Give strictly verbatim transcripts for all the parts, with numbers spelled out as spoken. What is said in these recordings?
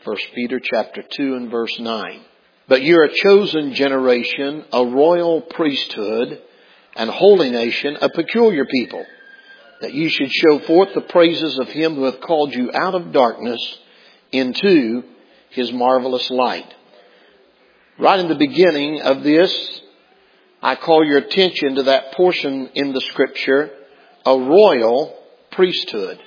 First Peter chapter two and verse nine. But you're a chosen generation, a royal priesthood, and holy nation, a peculiar people, that you should show forth the praises of Him who hath called you out of darkness into His marvelous light. Right in the beginning of this, I call your attention to that portion in the Scripture, a royal priesthood.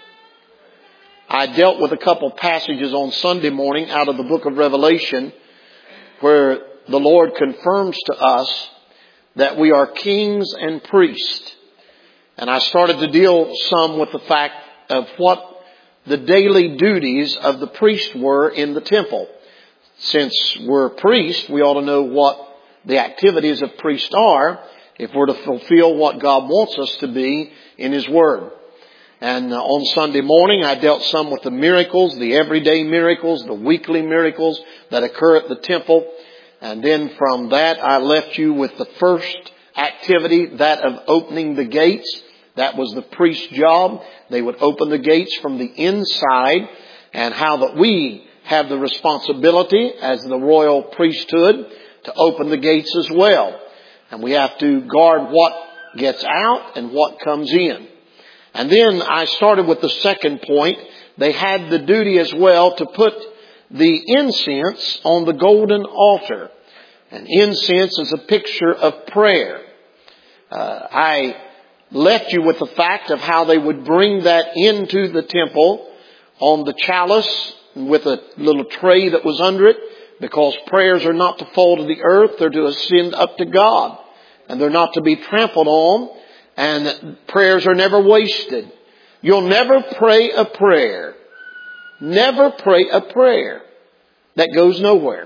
I dealt with a couple passages on Sunday morning out of the book of Revelation where the Lord confirms to us that we are kings and priests. And I started to deal some with the fact of what the daily duties of the priest were in the temple. Since we're priests, we ought to know what the activities of priests are if we're to fulfill what God wants us to be in His Word. And on Sunday morning, I dealt some with the miracles, the everyday miracles, the weekly miracles that occur at the temple. And then from that, I left you with the first activity, that of opening the gates. That was the priest's job. They would open the gates from the inside, and how that we have the responsibility as the royal priesthood to open the gates as well. And we have to guard what gets out and what comes in. And then I started with the second point. They had the duty as well to put the incense on the golden altar. And incense is a picture of prayer. Uh, I left you with the fact of how they would bring that into the temple on the chalice with a little tray that was under it, because prayers are not to fall to the earth, they're to ascend up to God. And they're not to be trampled on. And prayers are never wasted. You'll never pray a prayer. Never pray a prayer that goes nowhere.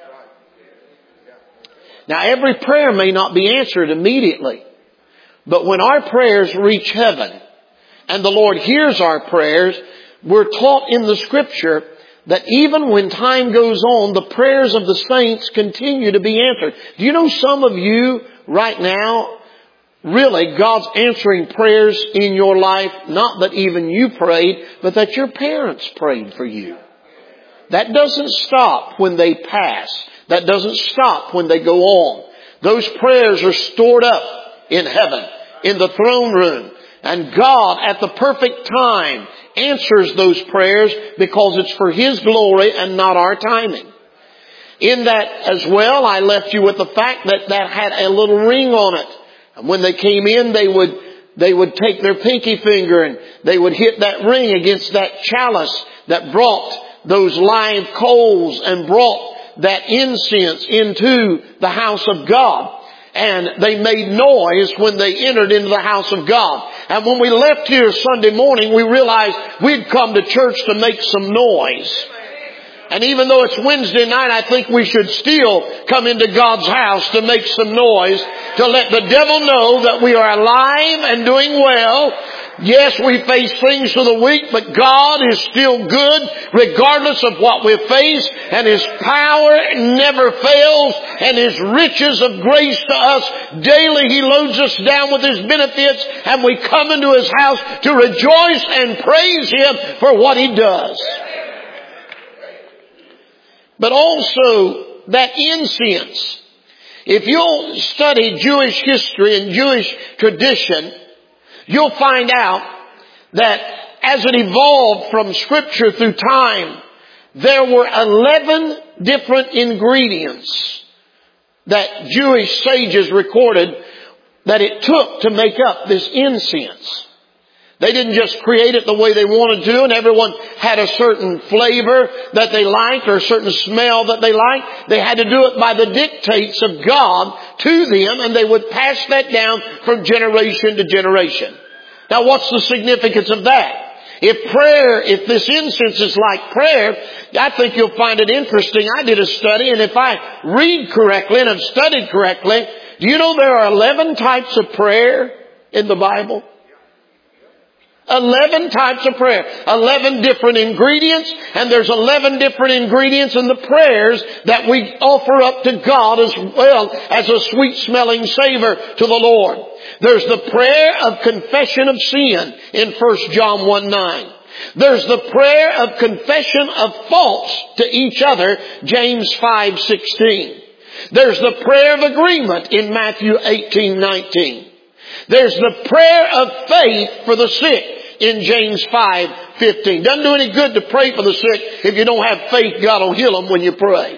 Now, every prayer may not be answered immediately. But when our prayers reach heaven and the Lord hears our prayers, we're taught in the Scripture that even when time goes on, the prayers of the saints continue to be answered. Do you know some of you right now, really, God's answering prayers in your life, not that even you prayed, but that your parents prayed for you. That doesn't stop when they pass. That doesn't stop when they go on. Those prayers are stored up in heaven, in the throne room. And God, at the perfect time, answers those prayers because it's for His glory and not our timing. In that as well, I left you with the fact that that had a little ring on it. And when they came in, they would, they would take their pinky finger and they would hit that ring against that chalice that brought those live coals and brought that incense into the house of God. And they made noise when they entered into the house of God. And when we left here Sunday morning, we realized we'd come to church to make some noise. And even though it's Wednesday night, I think we should still come into God's house to make some noise, to let the devil know that we are alive and doing well. Yes, we face things for the week, but God is still good regardless of what we face, and His power never fails, and His riches of grace to us daily, He loads us down with His benefits, and we come into His house to rejoice and praise Him for what He does. But also that incense. If you'll study Jewish history and Jewish tradition, you'll find out that as it evolved from Scripture through time, there were eleven different ingredients that Jewish sages recorded that it took to make up this incense. They didn't just create it the way they wanted to, and everyone had a certain flavor that they liked or a certain smell that they liked. They had to do it by the dictates of God to them, and they would pass that down from generation to generation. Now, what's the significance of that? If prayer, if this incense is like prayer, I think you'll find it interesting. I did a study, and if I read correctly and have studied correctly, do you know there are eleven types of prayer in the Bible? Eleven types of prayer. Eleven different ingredients. And there's eleven different ingredients in the prayers that we offer up to God as well as a sweet smelling savor to the Lord. There's the prayer of confession of sin in First John one nine. There's the prayer of confession of faults to each other, James five sixteen. There's the prayer of agreement in Matthew eighteen nineteen. There's the prayer of faith for the sick in James five fifteen. Doesn't do any good to pray for the sick if you don't have faith God will heal them when you pray.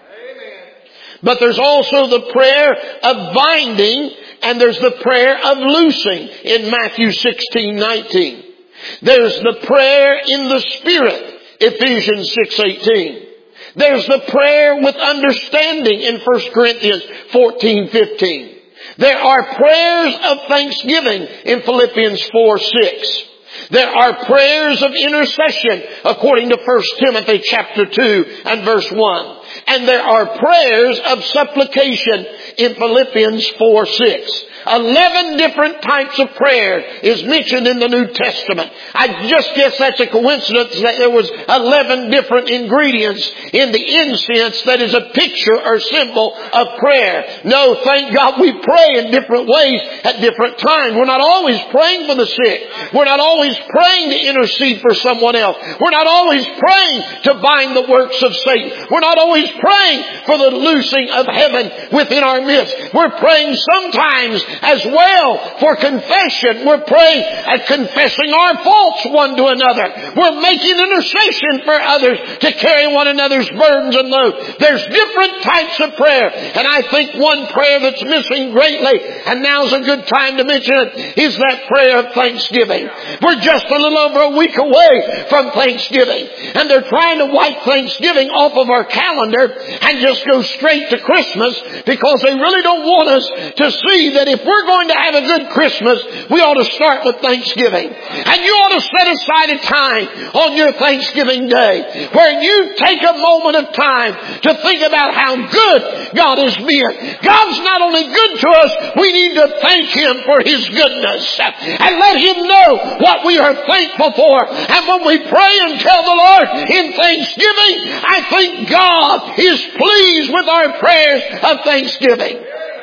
But there's also the prayer of binding, and there's the prayer of loosing in Matthew sixteen nineteen. There's the prayer in the Spirit, Ephesians six eighteen. There's the prayer with understanding in First Corinthians fourteen fifteen. There are prayers of thanksgiving in Philippians four six. There are prayers of intercession according to First Timothy chapter two and verse one. And there are prayers of supplication in Philippians four six. Eleven different types of prayer is mentioned in the New Testament. I just guess that's a coincidence that there was eleven different ingredients in the incense that is a picture or symbol of prayer. No, thank God we pray in different ways at different times. We're not always praying for the sick. We're not always praying to intercede for someone else. We're not always praying to bind the works of Satan. We're not always praying for the loosing of heaven within our midst. We're praying sometimes as well for confession. We're praying at confessing our faults one to another. We're making intercession for others to carry one another's burdens and loads. There's different types of prayer. And I think one prayer that's missing greatly, and now's a good time to mention it, is that prayer of thanksgiving. We're just a little over a week away from Thanksgiving. And they're trying to wipe Thanksgiving off of our calendar and just go straight to Christmas, because they really don't want us to see that if we're going to have a good Christmas, we ought to start with Thanksgiving. And you ought to set aside a time on your Thanksgiving Day where you take a moment of time to think about how good God has been. God's not only good to us, we need to thank Him for His goodness and let Him know what we are thankful for. And when we pray and tell the Lord in thanksgiving, I think God is pleased with our prayers of thanksgiving.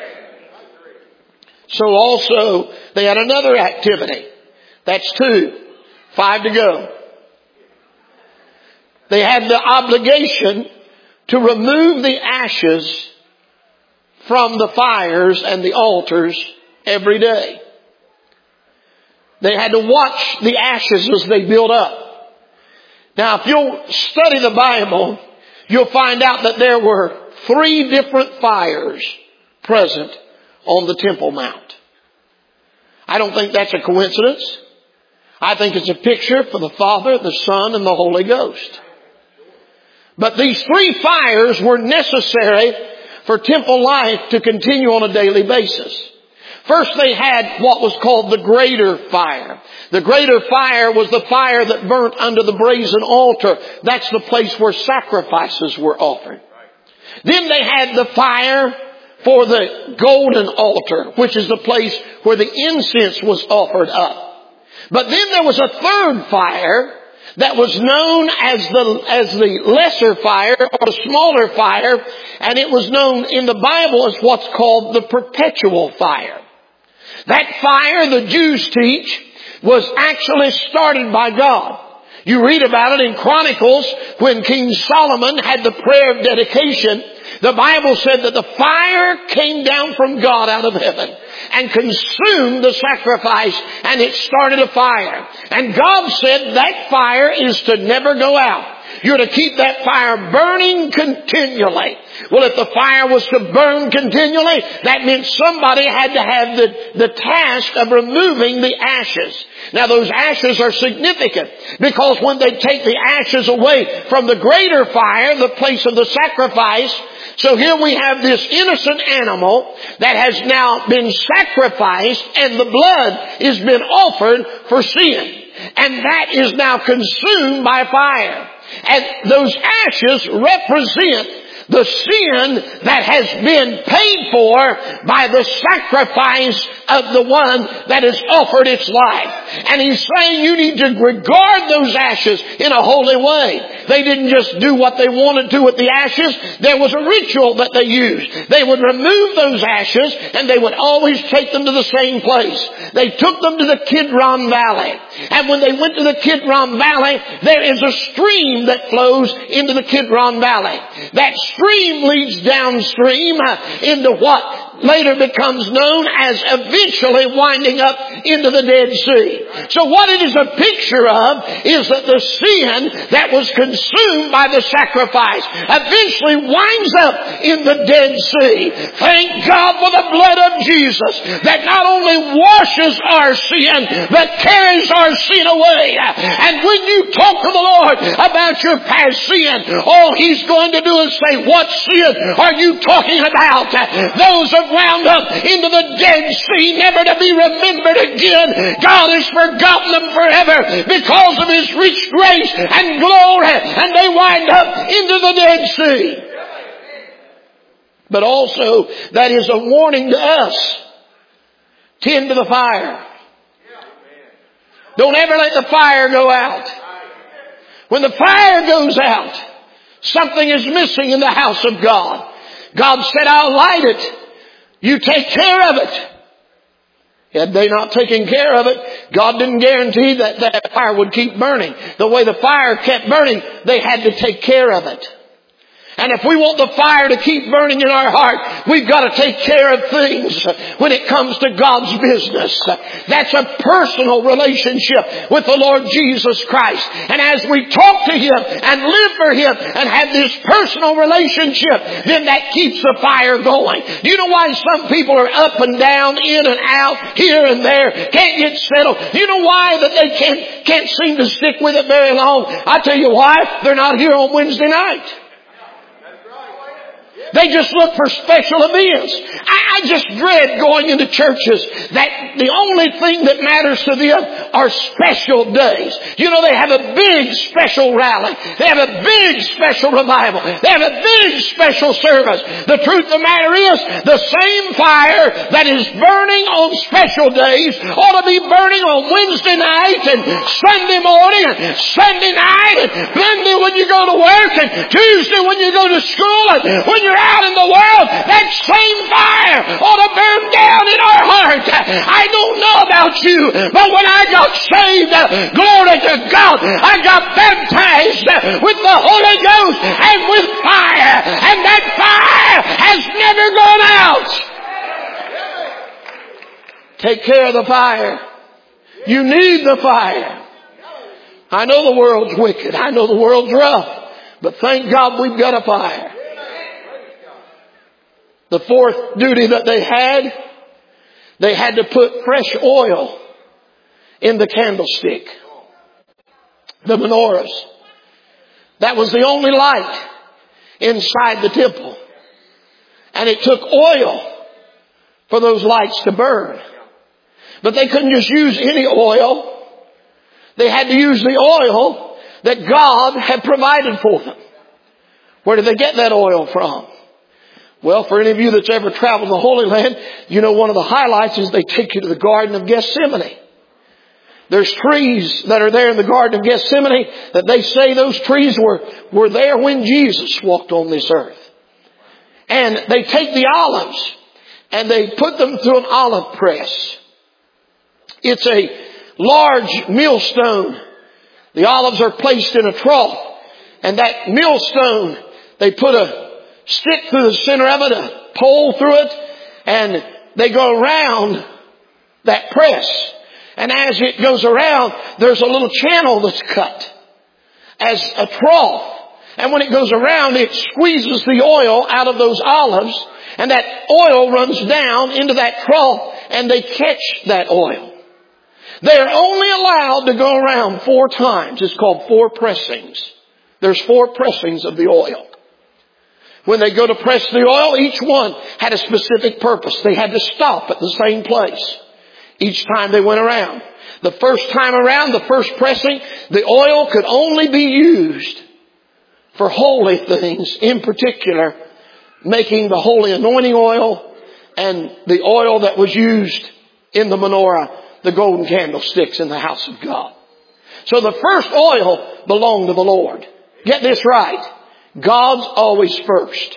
So also, they had another activity. That's two. Five to go. They had the obligation to remove the ashes from the fires and the altars every day. They had to watch the ashes as they built up. Now, if you'll study the Bible, you'll find out that there were three different fires present on the Temple Mount. I don't think that's a coincidence. I think it's a picture for the Father, the Son, and the Holy Ghost. But these three fires were necessary for temple life to continue on a daily basis. First, they had what was called the greater fire. The greater fire was the fire that burnt under the brazen altar. That's the place where sacrifices were offered. Then they had the fire for the golden altar, which is the place where the incense was offered up. But then there was a third fire that was known as the, as the lesser fire or the smaller fire, and it was known in the Bible as what's called the perpetual fire. That fire, the Jews teach, was actually started by God. You read about it in Chronicles when King Solomon had the prayer of dedication. The Bible said that the fire came down from God out of heaven and consumed the sacrifice, and it started a fire. And God said that fire is to never go out. You're to keep that fire burning continually. Well, if the fire was to burn continually, that meant somebody had to have the, the task of removing the ashes. Now, those ashes are significant because when they take the ashes away from the greater fire, the place of the sacrifice, so here we have this innocent animal that has now been sacrificed, and the blood has been offered for sin. And that is now consumed by fire. And those ashes represent the sin that has been paid for by the sacrifice of the one that has offered its life. And He's saying you need to regard those ashes in a holy way. They didn't just do what they wanted to with the ashes. There was a ritual that they used. They would remove those ashes and they would always take them to the same place. They took them to the Kidron Valley. And when they went to the Kidron Valley, there is a stream that flows into the Kidron Valley. That stream leads downstream into what later becomes known as eventually winding up into the Dead Sea. So what it is a picture of is that the sin that was consumed by the sacrifice eventually winds up in the Dead Sea. Thank God for the blood of Jesus that not only washes our sin but carries our sin away. And when you talk to the Lord about your past sin, all He's going to do is say, what sin are you talking about? Those have wound up into the Dead Sea, never to be remembered again. God has forgotten them forever because of His rich grace and glory, and they wind up into the Dead Sea. But also, that is a warning to us. Tend to the fire. Don't ever let the fire go out. When the fire goes out, something is missing in the house of God. God said, I'll light it. You take care of it. Had they not taken care of it, God didn't guarantee that that fire would keep burning. The way the fire kept burning, they had to take care of it. And if we want the fire to keep burning in our heart, we've got to take care of things when it comes to God's business. That's a personal relationship with the Lord Jesus Christ. And as we talk to Him and live for Him and have this personal relationship, then that keeps the fire going. Do you know why some people are up and down, in and out, here and there, can't get settled? Do you know why that they can't, can't seem to stick with it very long? I tell you why. They're not here on Wednesday night. They just look for special events. I, I just dread going into churches that the only thing that matters to them are special days. You know, they have a big special rally. They have a big special revival. They have a big special service. The truth of the matter is, the same fire that is burning on special days ought to be burning on Wednesday night and Sunday morning and Sunday night and Monday when you go to work and Tuesday when you go to school and when you're out in the world. That same fire ought to burn down in our heart. I don't know about you, but when I got saved, glory to God, I got baptized with the Holy Ghost and with fire, and that fire has never gone out. Take care of the fire. You need the fire. I know the world's wicked. I know the world's rough, but thank God we've got a fire. The fourth duty that they had, they had to put fresh oil in the candlestick, the menorahs. That was the only light inside the temple. And it took oil for those lights to burn. But they couldn't just use any oil. They had to use the oil that God had provided for them. Where did they get that oil from? Well, for any of you that's ever traveled the Holy Land, you know one of the highlights is they take you to the Garden of Gethsemane. There's trees that are there in the Garden of Gethsemane that they say those trees were, were there when Jesus walked on this earth. And they take the olives and they put them through an olive press. It's a large millstone. The olives are placed in a trough, and that millstone, they put a stick through the center of it, a pole through it, and they go around that press. And as it goes around, there's a little channel that's cut as a trough. And when it goes around, it squeezes the oil out of those olives, and that oil runs down into that trough, and they catch that oil. They're only allowed to go around four times. It's called four pressings. There's four pressings of the oil. When they go to press the oil, each one had a specific purpose. They had to stop at the same place each time they went around. The first time around, the first pressing, the oil could only be used for holy things, in particular, making the holy anointing oil and the oil that was used in the menorah, the golden candlesticks in the house of God. So the first oil belonged to the Lord. Get this right. God's always first.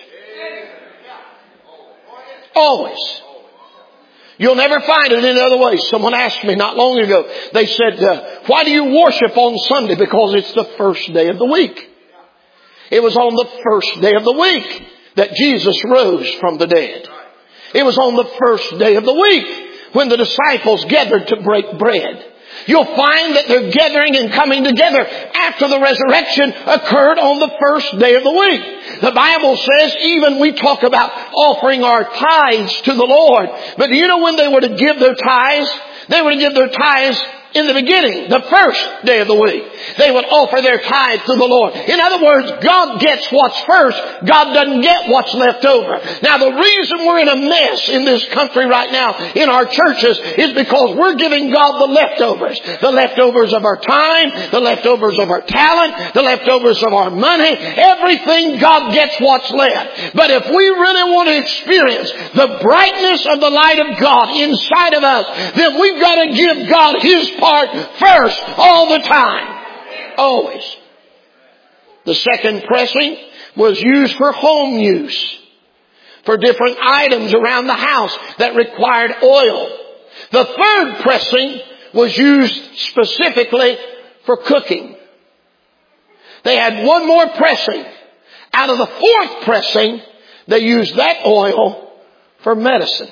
Always. You'll never find it any other way. Someone asked me not long ago, they said, uh, why do you worship on Sunday? Because it's the first day of the week. It was on the first day of the week that Jesus rose from the dead. It was on the first day of the week when the disciples gathered to break bread. You'll find that their gathering and coming together after the resurrection occurred on the first day of the week. The Bible says even we talk about offering our tithes to the Lord. But do you know when they were to give their tithes? They were to give their tithes in the beginning, the first day of the week. They would offer their tithe to the Lord. In other words, God gets what's first. God doesn't get what's left over. Now the reason we're in a mess in this country right now in our churches is because we're giving God the leftovers. The leftovers of our time, the leftovers of our talent, the leftovers of our money. Everything, God gets what's left. But if we really want to experience the brightness of the light of God inside of us, then we've got to give God His part first all the time. Always. The second pressing was used for home use, for different items around the house that required oil. The third pressing was used specifically for cooking. They had one more pressing. Out of the fourth pressing, they used that oil for medicine.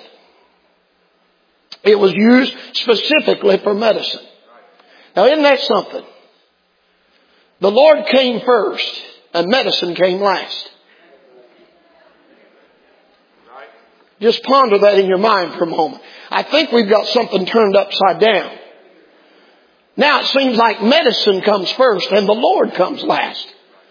It was used specifically for medicine. Now, isn't that something? The Lord came first and medicine came last. Just ponder that in your mind for a moment. I think we've got something turned upside down. Now it seems like medicine comes first and the Lord comes last.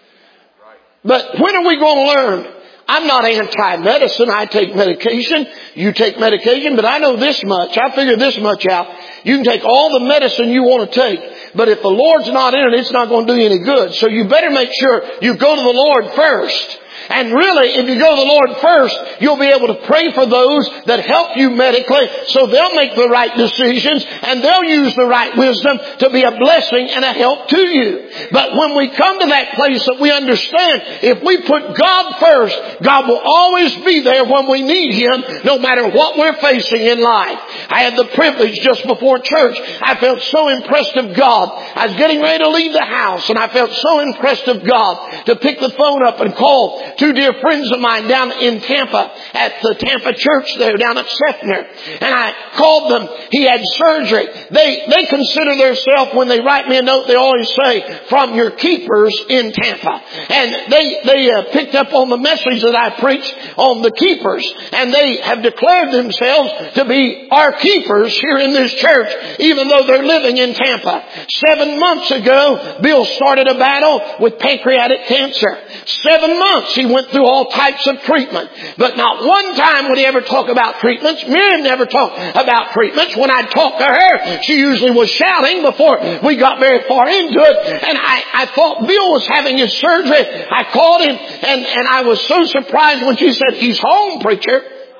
But when are we going to learn? I'm not anti-medicine. I take medication. You take medication. But I know this much. I figured this much out. You can take all the medicine you want to take. But if the Lord's not in it, it's not going to do you any good. So you better make sure you go to the Lord first. And really, if you go to the Lord first, you'll be able to pray for those that help you medically so they'll make the right decisions and they'll use the right wisdom to be a blessing and a help to you. But when we come to that place that we understand, if we put God first, God will always be there when we need Him, no matter what we're facing in life. I had the privilege just before church. I felt so impressed of God. I was getting ready to leave the house and I felt so impressed of God to pick the phone up and call two dear friends of mine down in Tampa at the Tampa church there down at Sefner. And I called them. He had surgery. They, they consider themselves, when they write me a note, they always say, from your keepers in Tampa. And they, they uh, picked up on the message that I preached on the keepers. And they have declared themselves to be our keepers here in this church, even though they're living in Tampa. Seven months ago, Bill started a battle with pancreatic cancer. Seven months he went through all types of treatment. But not one time would he ever talk about treatments. Miriam never talked about treatments. When I'd talk to her, she usually was shouting before we got very far into it. And I, I thought Bill was having his surgery. I called him and, and I was so surprised when she said, "He's home, preacher."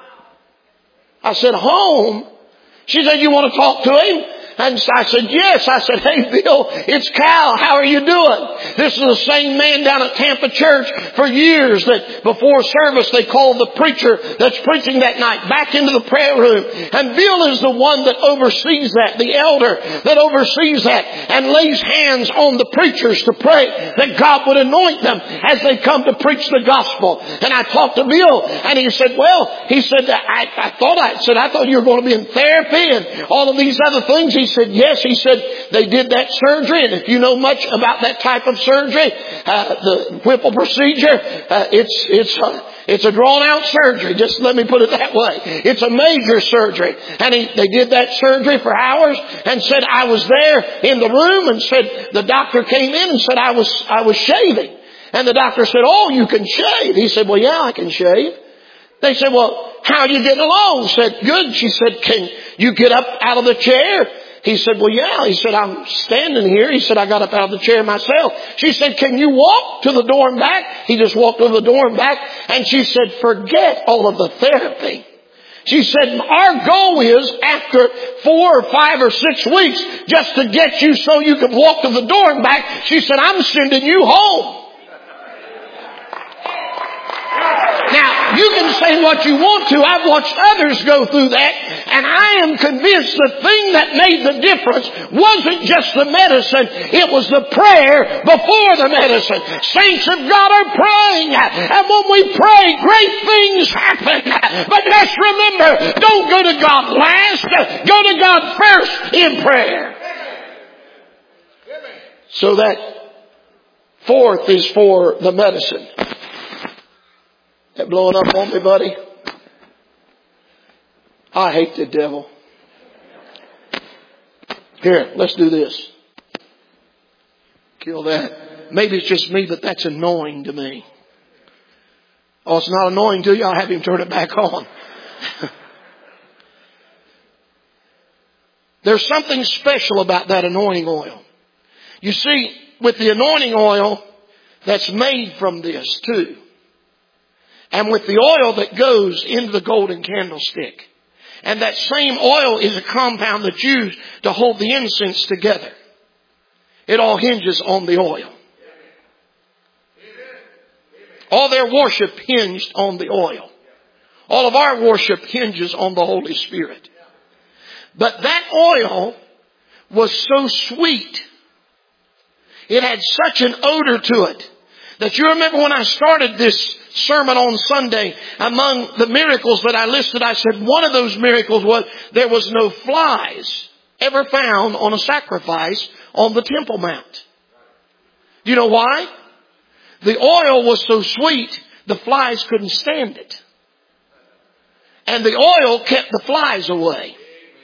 I said, "Home?" She said, "You want to talk to him?" And I said, "Yes." I said, "Hey, Bill, it's Cal. How are you doing?" This is the same man down at Tampa Church for years that before service they called the preacher that's preaching that night back into the prayer room. And Bill is the one that oversees that, the elder that oversees that and lays hands on the preachers to pray that God would anoint them as they come to preach the gospel. And I talked to Bill and he said, well, he said, I, I thought I said, I thought you were going to be in therapy and all of these other things. He said, yes. He said, they did that surgery. And if you know much about that type of surgery, uh, the Whipple procedure, uh, it's, it's, uh, it's a drawn out surgery. Just let me put it that way. It's a major surgery. And he, they did that surgery for hours and said, I was there in the room and said, the doctor came in and said, I was, I was shaving. And the doctor said, oh, you can shave. He said, well, yeah, I can shave. They said, well, how are you getting along? Said, good. She said, can you get up out of the chair? He said, well, yeah. He said, I'm standing here. He said, I got up out of the chair myself. She said, can you walk to the door and back? He just walked to the door and back. And she said, forget all of the therapy. She said, our goal is after four or five or six weeks just to get you so you can walk to the door and back. She said, I'm sending you home. Now, you can say what you want to. I've watched others go through that, and I am convinced the thing that made the difference wasn't just the medicine. It was the prayer before the medicine. Saints of God are praying, and when we pray, great things happen. But let's remember, don't go to God last. Go to God first in prayer. So that fourth is for the medicine. That blowing up on me, buddy? I hate the devil. Here, let's do this. Kill that. Maybe it's just me, but that's annoying to me. Oh, it's not annoying to you? I'll have him turn it back on. There's something special about that anointing oil. You see, with the anointing oil that's made from this too, and with the oil that goes into the golden candlestick. And that same oil is a compound that's used to hold the incense together. It all hinges on the oil. All their worship hinged on the oil. All of our worship hinges on the Holy Spirit. But that oil was so sweet. It had such an odor to it. That you remember when I started this sermon on Sunday, among the miracles that I listed, I said one of those miracles was there was no flies ever found on a sacrifice on the Temple Mount. Do you know why? The oil was so sweet, the flies couldn't stand it. And the oil kept the flies away.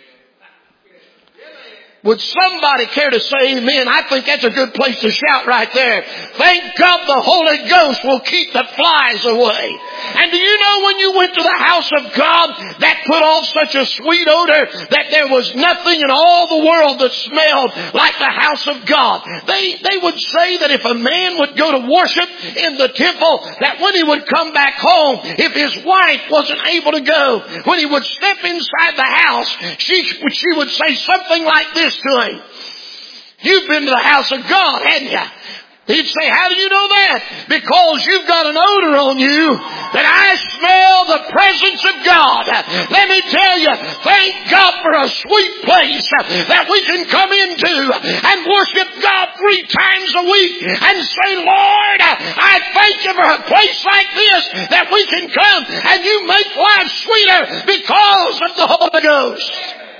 Would somebody care to say amen? I think that's a good place to shout right there. Thank God the Holy Ghost will keep the flies away. And do you know when you went to the house of God, that put off such a sweet odor that there was nothing in all the world that smelled like the house of God. They, they would say that if a man would go to worship in the temple, that when he would come back home, if his wife wasn't able to go, when he would step inside the house, she, she would say something like this to him. You've been to the house of God, hadn't you? He'd say, how do you know that? Because you've got an odor on you that I smell the presence of God. Let me tell you, thank God for a sweet place that we can come into and worship God three times a week and say, Lord, I thank you for a place like this that we can come and you make life sweeter because of the Holy Ghost.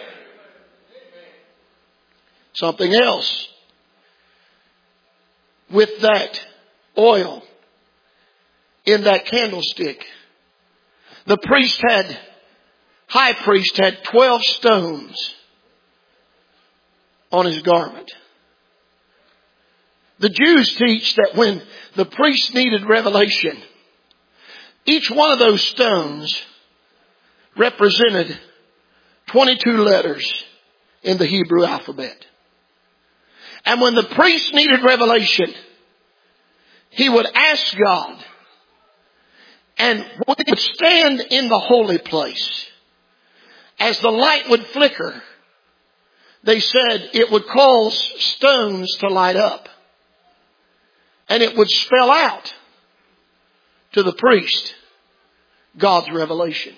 Something else. With that oil in that candlestick, the priest had, high priest had twelve stones on his garment. The Jews teach that when the priest needed revelation, each one of those stones represented twenty-two letters in the Hebrew alphabet. And when the priest needed revelation, he would ask God. And when he would stand in the holy place, as the light would flicker, they said it would cause stones to light up. And it would spell out to the priest God's revelation.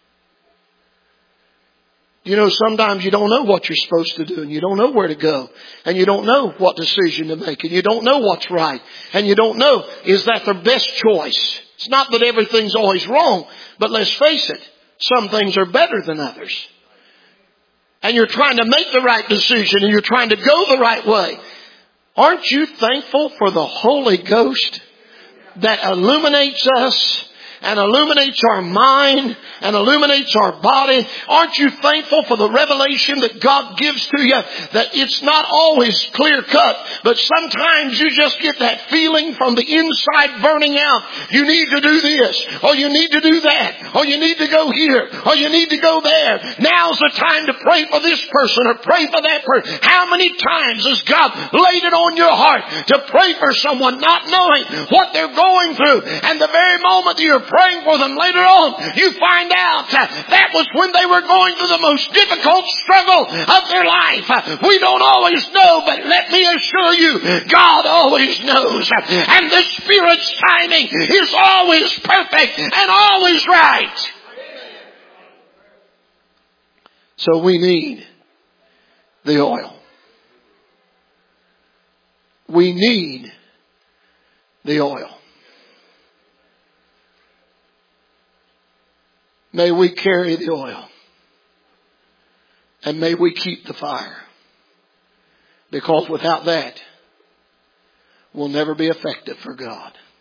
You know, sometimes you don't know what you're supposed to do and you don't know where to go and you don't know what decision to make and you don't know what's right and you don't know, is that the best choice? It's not that everything's always wrong, but let's face it, some things are better than others. And you're trying to make the right decision and you're trying to go the right way. Aren't you thankful for the Holy Ghost that illuminates us, and illuminates our mind and illuminates our body. Aren't you thankful for the revelation that God gives to you? That it's not always clear cut, but sometimes you just get that feeling from the inside burning out. You need to do this, or you need to do that, or you need to go here, or you need to go there. Now's the time to pray for this person or pray for that person. How many times has God laid it on your heart to pray for someone, not knowing what they're going through, and the very moment that you're praying for them later on, you find out that was when they were going through the most difficult struggle of their life. We don't always know, but let me assure you, God always knows. And the Spirit's timing is always perfect and always right. So we need the oil. We need the oil. May we carry the oil. And may we keep the fire. Because without that, we'll never be effective for God.